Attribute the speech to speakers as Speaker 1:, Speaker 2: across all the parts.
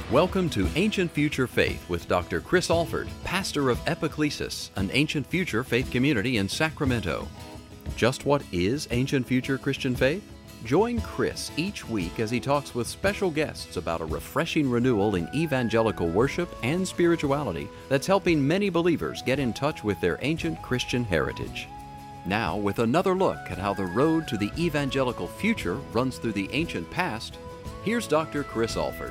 Speaker 1: Welcome to Ancient Future Faith with Dr. Chris Alford, pastor of Epiclesis, an ancient future faith community in Sacramento. Just what is ancient future Christian faith? Join Chris each week as he talks with special guests about a refreshing renewal in evangelical worship and spirituality that's helping many believers get in touch with their ancient Christian heritage. Now, with another look at how the road to the evangelical future runs through the ancient past, here's Dr. Chris Alford.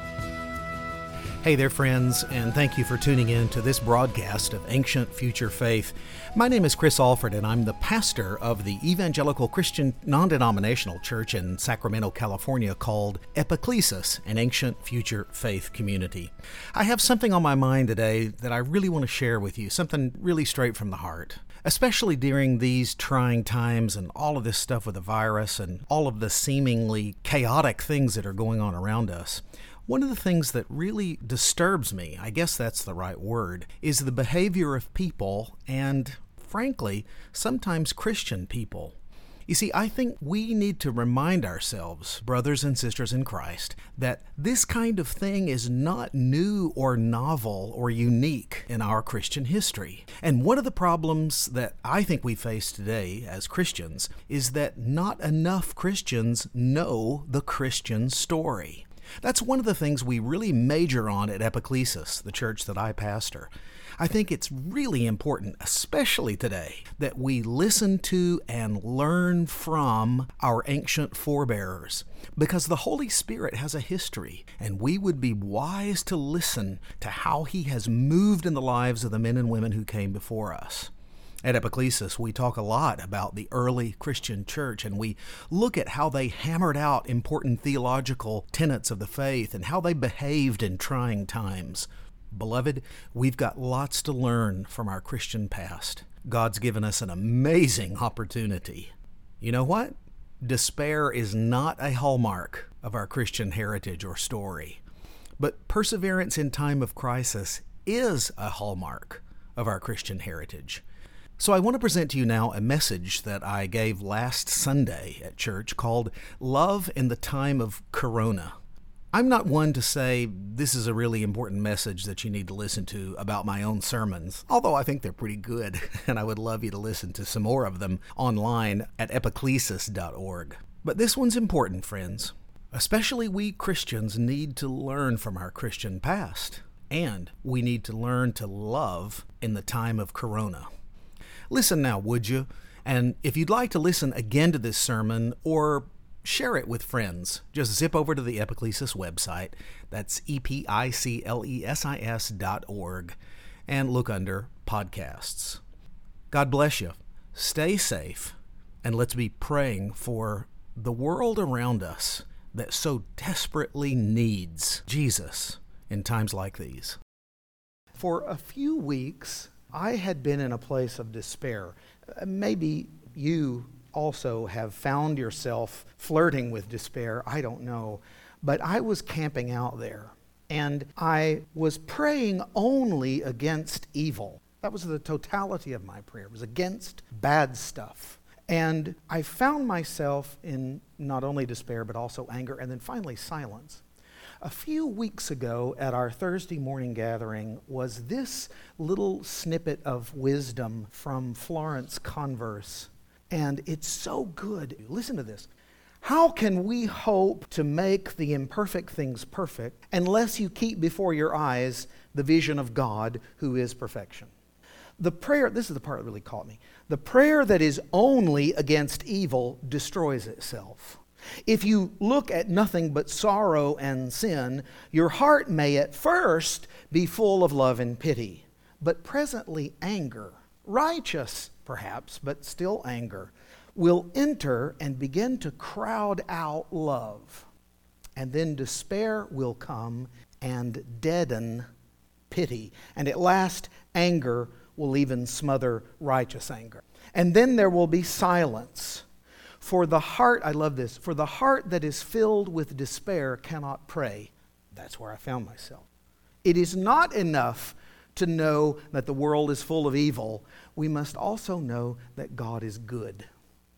Speaker 2: Hey there, friends, and thank you for tuning in to this broadcast of Ancient Future Faith. My name is Chris Alford, and I'm the pastor of the Evangelical Christian Non-Denominational Church in Sacramento, California called Epiclesis, an Ancient Future Faith community. I have something on my mind today that I really want to share with you, something really straight from the heart. Especially during these trying times and all of this stuff with the virus and all of the seemingly chaotic things that are going on around us. One of the things that really disturbs me, I guess that's the right word, is the behavior of people and, frankly, sometimes Christian people. You see, I think we need to remind ourselves, brothers and sisters in Christ, that this kind of thing is not new or novel or unique in our Christian history. And one of the problems that I think we face today as Christians is that not enough Christians know the Christian story. That's one of the things we really major on at Epiclesis, the church that I pastor. I think it's really important, especially today, that we listen to and learn from our ancient forebears, because the Holy Spirit has a history, and we would be wise to listen to how He has moved in the lives of the men and women who came before us. At Epiclesis, we talk a lot about the early Christian church, and we look at how they hammered out important theological tenets of the faith and how they behaved in trying times. Beloved, we've got lots to learn from our Christian past. God's given us an amazing opportunity. You know what? Despair is not a hallmark of our Christian heritage or story, but perseverance in time of crisis is a hallmark of our Christian heritage. So I want to present to you now a message that I gave last Sunday at church called Love in the Time of Corona. I'm not one to say this is a really important message that you need to listen to about my own sermons, although I think they're pretty good, and I would love you to listen to some more of them online at epiclesis.org. But this one's important, friends. Especially we Christians need to learn from our Christian past, and we need to learn to love in the time of Corona. Listen now, would you? And if you'd like to listen again to this sermon or share it with friends, just zip over to the Epiclesis website. That's epiclesis.org and look under podcasts. God bless you. Stay safe, and let's be praying for the world around us that so desperately needs Jesus in times like these. For a few weeks, I had been in a place of despair. Maybe you also have found yourself flirting with despair. I don't know. But I was camping out there, and I was praying only against evil. That was the totality of my prayer. It was against bad stuff. And I found myself in not only despair, but also anger, and then finally silence. A few weeks ago at our Thursday morning gathering was this little snippet of wisdom from Florence Converse, and it's so good. Listen to this. How can we hope to make the imperfect things perfect unless you keep before your eyes the vision of God who is perfection? The prayer, this is the part that really caught me. The prayer that is only against evil destroys itself. If you look at nothing but sorrow and sin, your heart may at first be full of love and pity, but presently anger, righteous perhaps, but still anger, will enter and begin to crowd out love. And then despair will come and deaden pity. And at last, anger will even smother righteous anger. And then there will be silence. For the heart, I love this, for the heart that is filled with despair cannot pray. That's where I found myself. It is not enough to know that the world is full of evil. We must also know that God is good.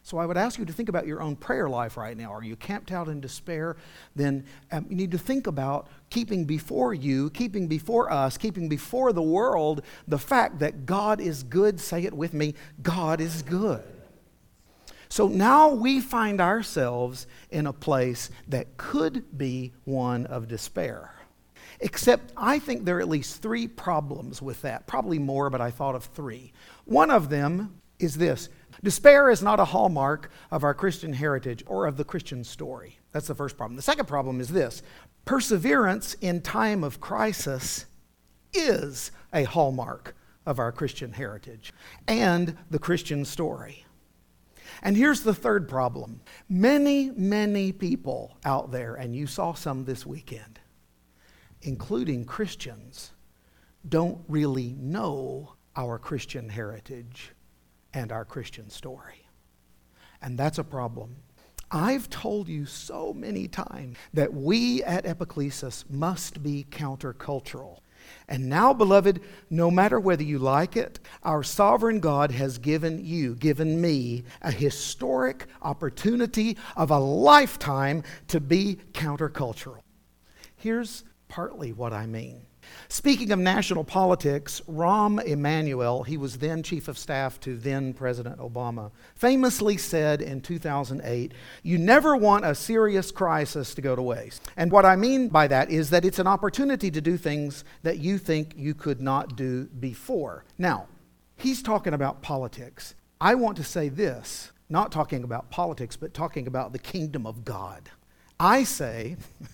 Speaker 2: So I would ask you to think about your own prayer life right now. Are you camped out in despair? Then you need to think about keeping before you, keeping before us, keeping before the world the fact that God is good. Say it with me, God is good. So now we find ourselves in a place that could be one of despair. Except I think there are at least 3 problems with that. Probably more, but I thought of 3. One of them is this. Despair is not a hallmark of our Christian heritage or of the Christian story. That's the first problem. The second problem is this. Perseverance in time of crisis is a hallmark of our Christian heritage and the Christian story. And here's the third problem. Many, many people out there, and you saw some this weekend, including Christians, don't really know our Christian heritage and our Christian story. And that's a problem. I've told you so many times that we at Epiclesis must be countercultural. And now, beloved, no matter whether you like it, our sovereign God has given me, a historic opportunity of a lifetime to be countercultural. Here's partly what I mean. Speaking of national politics, Rahm Emanuel, he was then chief of staff to then President Obama, famously said in 2008, "You never want a serious crisis to go to waste." And what I mean by that is that it's an opportunity to do things that you think you could not do before. Now, he's talking about politics. I want to say this, not talking about politics, but talking about the kingdom of God. I say,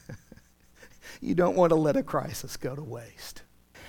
Speaker 2: you don't want to let a crisis go to waste.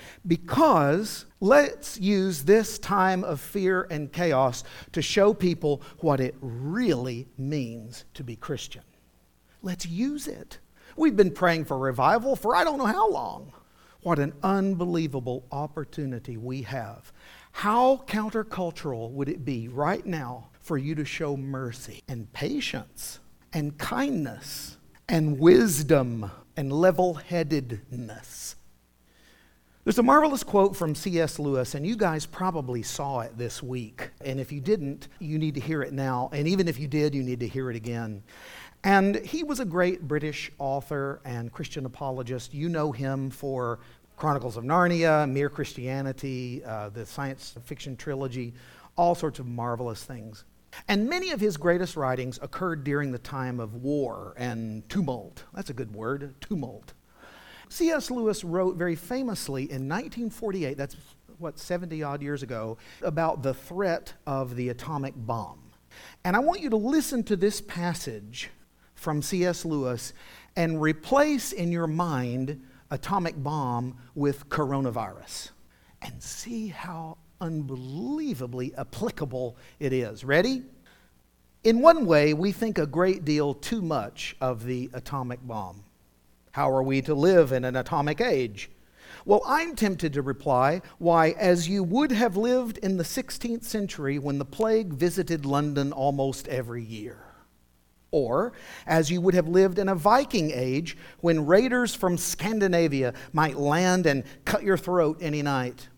Speaker 2: Because let's use this time of fear and chaos to show people what it really means to be Christian. Let's use it. We've been praying for revival for I don't know how long. What an unbelievable opportunity we have. How countercultural would it be right now for you to show mercy and patience and kindness and wisdom and level-headedness? There's a marvelous quote from C.S. Lewis, and you guys probably saw it this week. And if you didn't, you need to hear it now. And even if you did, you need to hear it again. And he was a great British author and Christian apologist. You know him for Chronicles of Narnia, Mere Christianity, the science fiction trilogy, all sorts of marvelous things. And many of his greatest writings occurred during the time of war and tumult. That's a good word, tumult. C.S. Lewis wrote very famously in 1948, that's 70-odd years ago, about the threat of the atomic bomb. And I want you to listen to this passage from C.S. Lewis and replace in your mind atomic bomb with coronavirus and see how unbelievably applicable it is. Ready? In one way, we think a great deal too much of the atomic bomb. How are we to live in an atomic age? Well, I'm tempted to reply, why, as you would have lived in the 16th century when the plague visited London almost every year. Or as you would have lived in a Viking age when raiders from Scandinavia might land and cut your throat any night.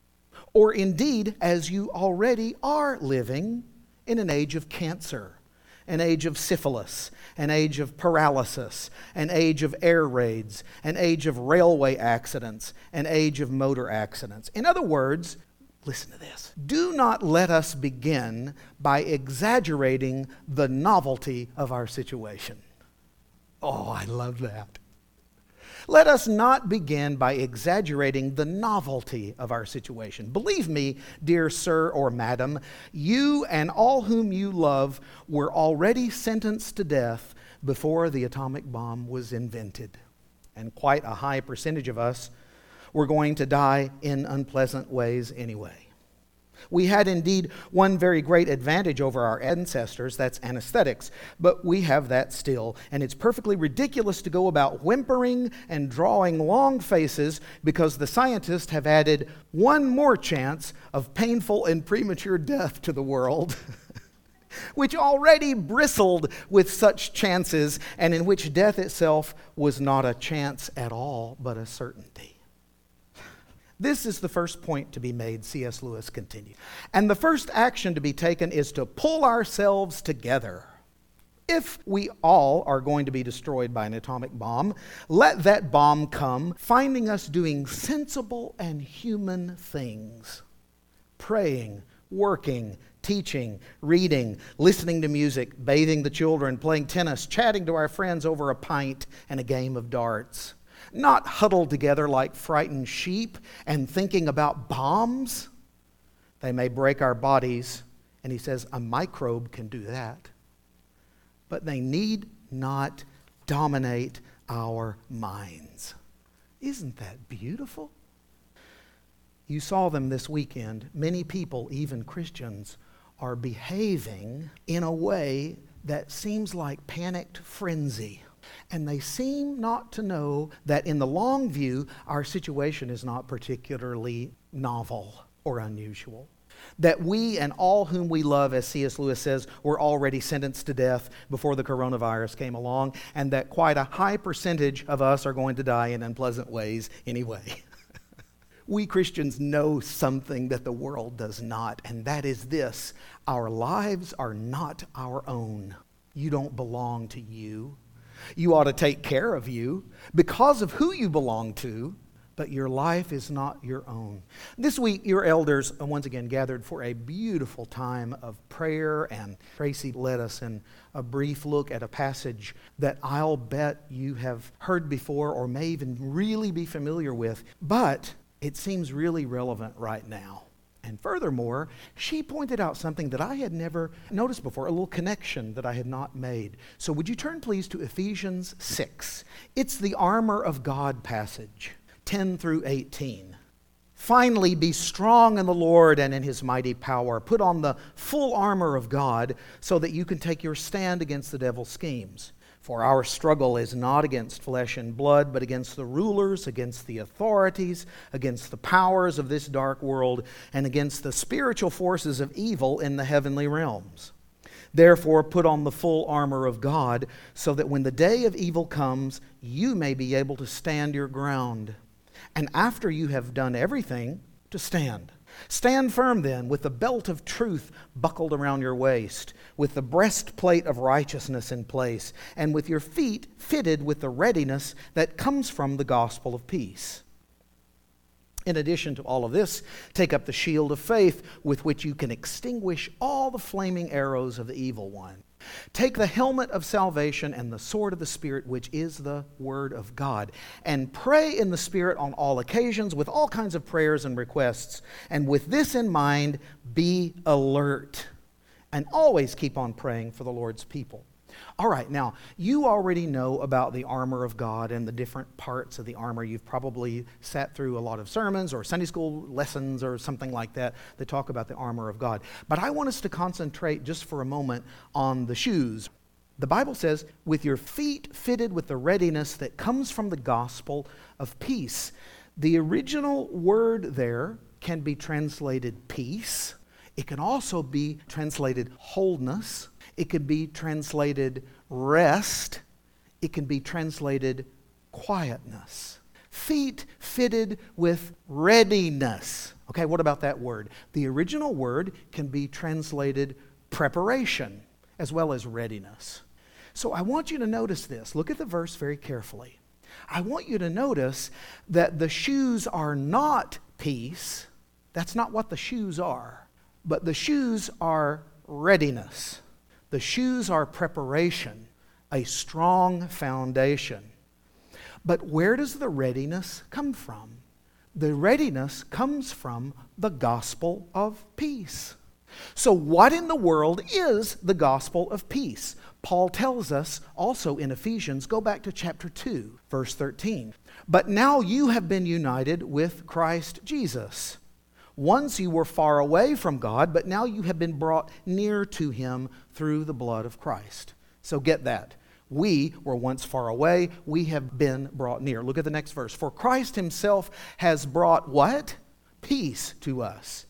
Speaker 2: Or indeed, as you already are living in an age of cancer, an age of syphilis, an age of paralysis, an age of air raids, an age of railway accidents, an age of motor accidents. In other words, listen to this. Do not let us begin by exaggerating the novelty of our situation. Oh, I love that. Let us not begin by exaggerating the novelty of our situation. Believe me, dear sir or madam, you and all whom you love were already sentenced to death before the atomic bomb was invented. And quite a high percentage of us were going to die in unpleasant ways anyway. We had indeed one very great advantage over our ancestors, that's anesthetics, but we have that still. And it's perfectly ridiculous to go about whimpering and drawing long faces because the scientists have added one more chance of painful and premature death to the world, which already bristled with such chances and in which death itself was not a chance at all, but a certainty. This is the first point to be made, C.S. Lewis continued. And the first action to be taken is to pull ourselves together. If we all are going to be destroyed by an atomic bomb, let that bomb come, finding us doing sensible and human things. Praying, working, teaching, reading, listening to music, bathing the children, playing tennis, chatting to our friends over a pint and a game of darts. Not huddled together like frightened sheep and thinking about bombs. They may break our bodies, and he says a microbe can do that. But they need not dominate our minds. Isn't that beautiful? You saw them this weekend. Many people, even Christians, are behaving in a way that seems like panicked frenzy. And they seem not to know that in the long view, our situation is not particularly novel or unusual. That we and all whom we love, as C.S. Lewis says, were already sentenced to death before the coronavirus came along, and that quite a high percentage of us are going to die in unpleasant ways anyway. We Christians know something that the world does not, and that is this: our lives are not our own. You don't belong to you. You ought to take care of you because of who you belong to, but your life is not your own. This week, your elders once again gathered for a beautiful time of prayer, and Tracy led us in a brief look at a passage that I'll bet you have heard before or may even really be familiar with, but it seems really relevant right now. And furthermore, she pointed out something that I had never noticed before, a little connection that I had not made. So would you turn please to Ephesians 6. It's the armor of God passage, 10 through 18. Finally, be strong in the Lord and in His mighty power. Put on the full armor of God so that you can take your stand against the devil's schemes. For our struggle is not against flesh and blood, but against the rulers, against the authorities, against the powers of this dark world, and against the spiritual forces of evil in the heavenly realms. Therefore, put on the full armor of God, so that when the day of evil comes, you may be able to stand your ground. And after you have done everything, to stand. Stand firm then, with the belt of truth buckled around your waist, with the breastplate of righteousness in place, and with your feet fitted with the readiness that comes from the gospel of peace. In addition to all of this, take up the shield of faith with which you can extinguish all the flaming arrows of the evil one. Take the helmet of salvation and the sword of the Spirit, which is the Word of God, and pray in the Spirit on all occasions with all kinds of prayers and requests. And with this in mind, be alert and always keep on praying for the Lord's people. All right, now, you already know about the armor of God and the different parts of the armor. You've probably sat through a lot of sermons or Sunday school lessons or something like that that talk about the armor of God. But I want us to concentrate just for a moment on the shoes. The Bible says, with your feet fitted with the readiness that comes from the gospel of peace. The original word there can be translated peace. It can also be translated wholeness. It can be translated rest. It can be translated quietness. Feet fitted with readiness. Okay, what about that word? The original word can be translated preparation as well as readiness. So I want you to notice this. Look at the verse very carefully. I want you to notice that the shoes are not peace. That's not what the shoes are. But the shoes are readiness. The shoes are preparation, a strong foundation. But where does the readiness come from? The readiness comes from the gospel of peace. So what in the world is the gospel of peace? Paul tells us also in Ephesians, go back to chapter 2, verse 13. But now you have been united with Christ Jesus. Once you were far away from God, but now you have been brought near to Him through the blood of Christ. So get that. We were once far away. We have been brought near. Look at the next verse. For Christ Himself has brought what? Peace to us.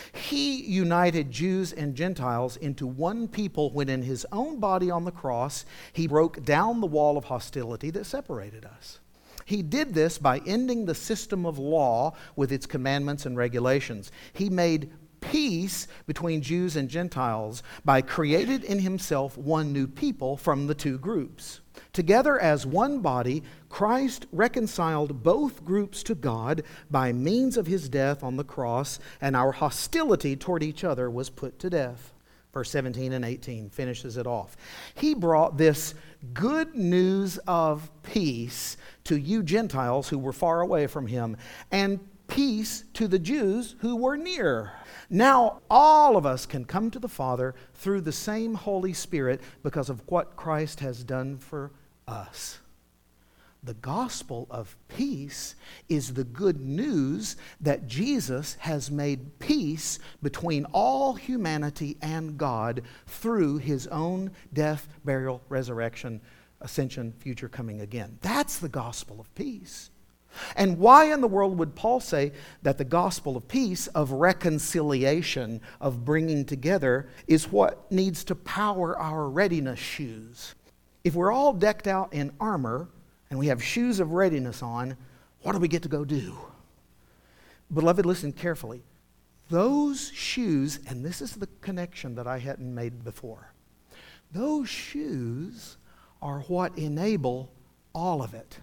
Speaker 2: He united Jews and Gentiles into one people when in His own body on the cross, He broke down the wall of hostility that separated us. He did this by ending the system of law with its commandments and regulations. He made peace between Jews and Gentiles by creating in himself one new people from the two groups. Together as one body, Christ reconciled both groups to God by means of his death on the cross, and our hostility toward each other was put to death. Verse 17 and 18 finishes it off. He brought this good news of peace to you Gentiles who were far away from him, and peace to the Jews who were near. Now all of us can come to the Father through the same Holy Spirit because of what Christ has done for us. The gospel of peace is the good news that Jesus has made peace between all humanity and God through his own death, burial, resurrection, ascension, future coming again. That's the gospel of peace. And why in the world would Paul say that the gospel of peace, of reconciliation, of bringing together, is what needs to power our readiness shoes? If we're all decked out in armor, and we have shoes of readiness on, what do we get to go do? Beloved, listen carefully. Those shoes, and this is the connection that I hadn't made before, those shoes are what enable all of it.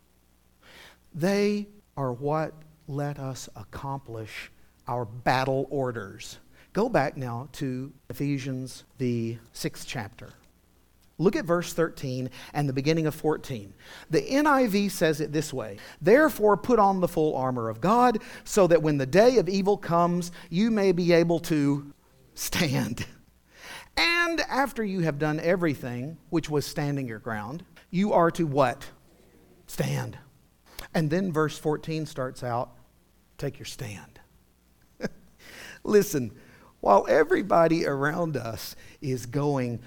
Speaker 2: They are what let us accomplish our battle orders. Go back now to Ephesians, the 6th chapter. Look at verse 13 and the beginning of 14. The NIV says it this way: "Therefore put on the full armor of God, so that when the day of evil comes, you may be able to stand. And after you have done everything which was standing your ground, you are to" what? Stand. And then verse 14 starts out, take your stand. Listen, while everybody around us is going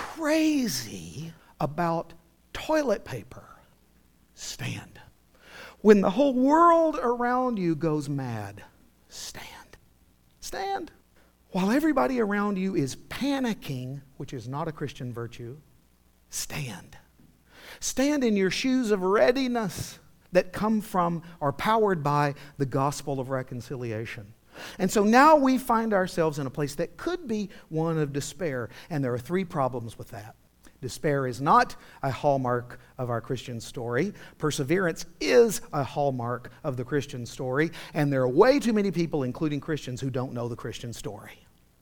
Speaker 2: crazy about toilet paper, stand. When the whole world around you goes mad, stand. Stand. While everybody around you is panicking, which is not a Christian virtue, stand. Stand in your shoes of readiness that come from or powered by the gospel of reconciliation. And so now we find ourselves in a place that could be one of despair, and there are three problems with that. Despair is not a hallmark of our Christian story. Perseverance is a hallmark of the Christian story, and there are way too many people, including Christians, who don't know the Christian story.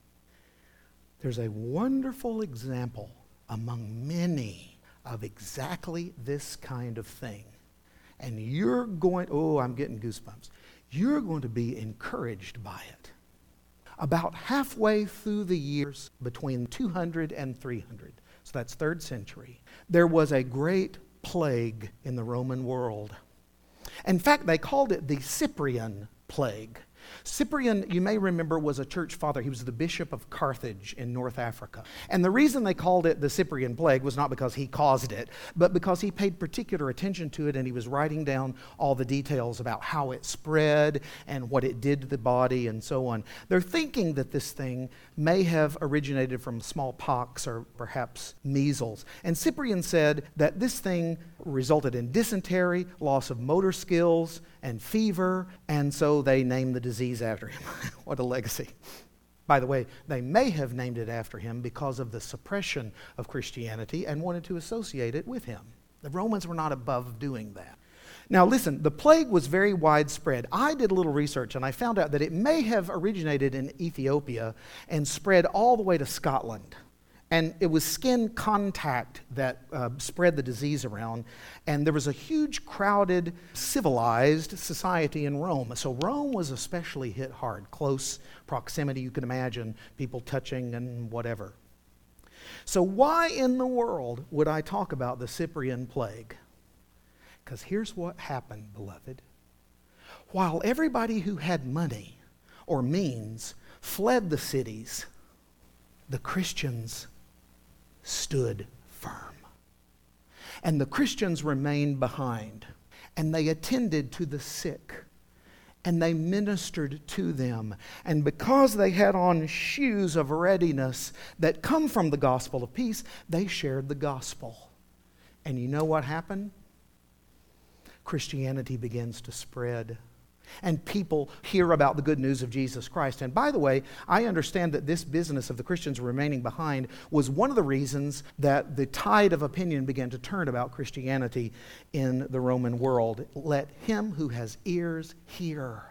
Speaker 2: There's a wonderful example among many of exactly this kind of thing. And you're going, I'm getting goosebumps. You're going to be encouraged by it. About halfway through the years between 200 and 300, so that's 3rd century, there was a great plague in the Roman world. In fact, they called it the Cyprian plague. Cyprian, you may remember, was a church father. He was the bishop of Carthage in North Africa. And the reason they called it the Cyprian plague was not because he caused it, but because he paid particular attention to it, and he was writing down all the details about how it spread and what it did to the body and so on. They're thinking that this thing may have originated from smallpox or perhaps measles. And Cyprian said that this thing resulted in dysentery, loss of motor skills, and fever, and so they named the disease after him. What a legacy. By the way, they may have named it after him because of the suppression of Christianity and wanted to associate it with him. The Romans were not above doing that. Now listen, the plague was very widespread. I did a little research and I found out that it may have originated in Ethiopia and spread all the way to Scotland. And it was skin contact that spread the disease around. And there was a huge, crowded, civilized society in Rome. So Rome was especially hit hard. Close proximity, you can imagine, people touching and whatever. So why in the world would I talk about the Cyprian plague? Because here's what happened, beloved. While everybody who had money or means fled the cities, the Christians stood firm. And the Christians remained behind, and they attended to the sick, and they ministered to them. And because they had on shoes of readiness that come from the gospel of peace, they shared the gospel. And you know what happened? Christianity begins to spread. And people hear about the good news of Jesus Christ. And by the way, I understand that this business of the Christians remaining behind was one of the reasons that the tide of opinion began to turn about Christianity in the Roman world. Let him who has ears hear.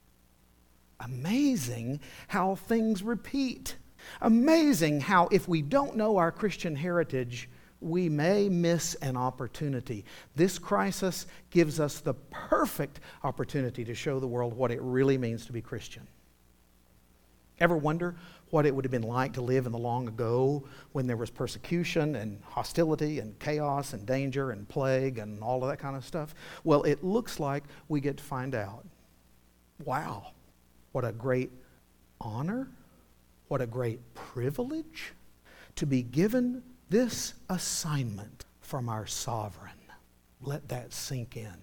Speaker 2: Amazing how things repeat. Amazing how if we don't know our Christian heritage, we may miss an opportunity. This crisis gives us the perfect opportunity to show the world what it really means to be Christian. Ever wonder what it would have been like to live in the long ago when there was persecution and hostility and chaos and danger and plague and all of that kind of stuff? Well, it looks like we get to find out. Wow, what a great honor, what a great privilege to be given this assignment from our sovereign. Let that sink in.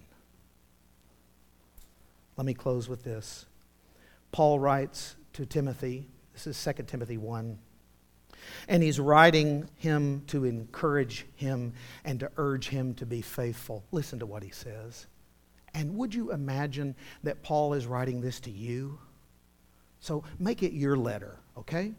Speaker 2: Let me close with this. Paul writes to Timothy, this is 2 Timothy 1, and he's writing him to encourage him and to urge him to be faithful. Listen to what he says. And would you imagine that Paul is writing this to you? So make it your letter, okay?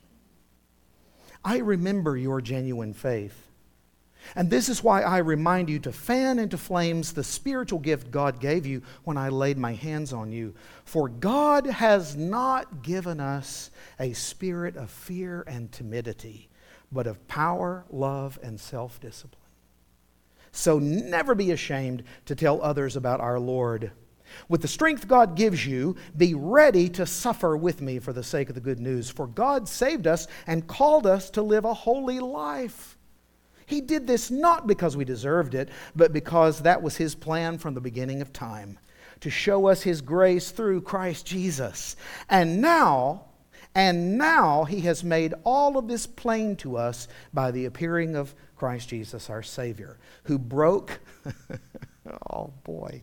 Speaker 2: I remember your genuine faith. And this is why I remind you to fan into flames the spiritual gift God gave you when I laid my hands on you. For God has not given us a spirit of fear and timidity, but of power, love, and self-discipline. So never be ashamed to tell others about our Lord. With the strength God gives you, be ready to suffer with me for the sake of the good news. For God saved us and called us to live a holy life. He did this not because we deserved it, but because that was His plan from the beginning of time, to show us His grace through Christ Jesus. And now He has made all of this plain to us by the appearing of Christ Jesus, our Savior, who broke, oh boy,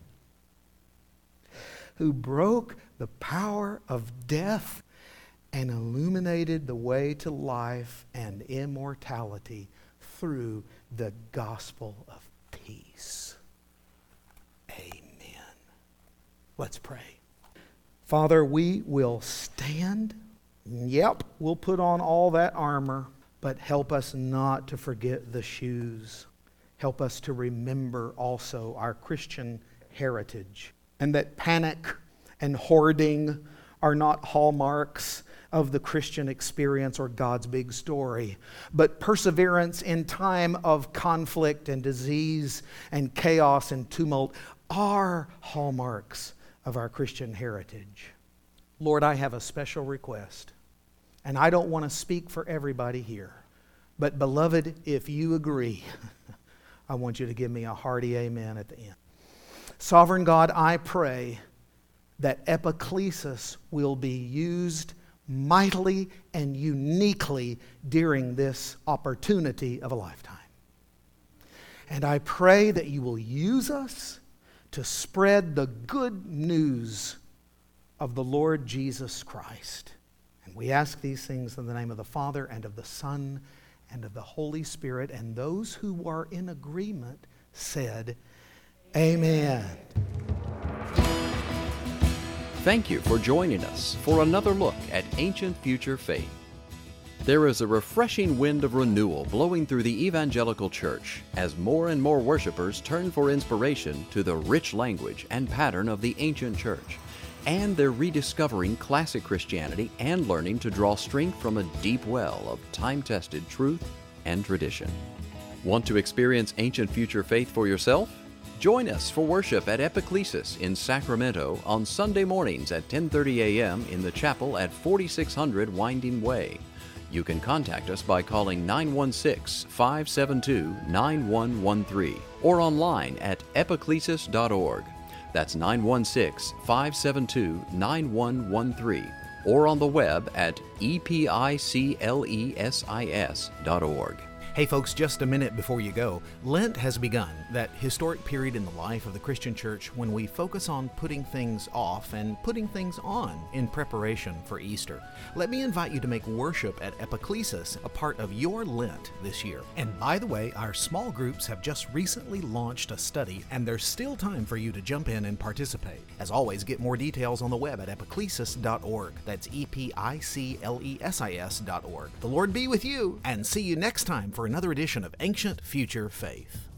Speaker 2: who broke the power of death and illuminated the way to life and immortality through the gospel of peace. Amen. Let's pray. Father, we will stand. Yep, we'll put on all that armor, but help us not to forget the shoes. Help us to remember also our Christian heritage. And that panic and hoarding are not hallmarks of the Christian experience or God's big story, but perseverance in time of conflict and disease and chaos and tumult are hallmarks of our Christian heritage. Lord, I have a special request, and I don't want to speak for everybody here, but beloved, if you agree, I want you to give me a hearty amen at the end. Sovereign God, I pray that epiclesis will be used mightily and uniquely during this opportunity of a lifetime. And I pray that you will use us to spread the good news of the Lord Jesus Christ. And we ask these things in the name of the Father and of the Son and of the Holy Spirit. And those who are in agreement said, Amen.
Speaker 1: Thank you for joining us for another look at Ancient Future Faith. There is a refreshing wind of renewal blowing through the evangelical church as more and more worshipers turn for inspiration to the rich language and pattern of the ancient church. And they're rediscovering classic Christianity and learning to draw strength from a deep well of time-tested truth and tradition. Want to experience Ancient Future Faith for yourself? Join us for worship at Epiclesis in Sacramento on Sunday mornings at 10:30 a.m. in the chapel at 4600 Winding Way. You can contact us by calling 916-572-9113 or online at epiclesis.org. That's 916-572-9113 or on the web at epiclesis.org.
Speaker 2: Hey folks, just a minute before you go. Lent has begun, that historic period in the life of the Christian church when we focus on putting things off and putting things on in preparation for Easter. Let me invite you to make worship at Epiclesis a part of your Lent this year. And by the way, our small groups have just recently launched a study, and there's still time for you to jump in and participate. As always, get more details on the web at epiclesis.org. That's EPICLESIS.org. The Lord be with you, and see you next time for another edition of Ancient Future Faith.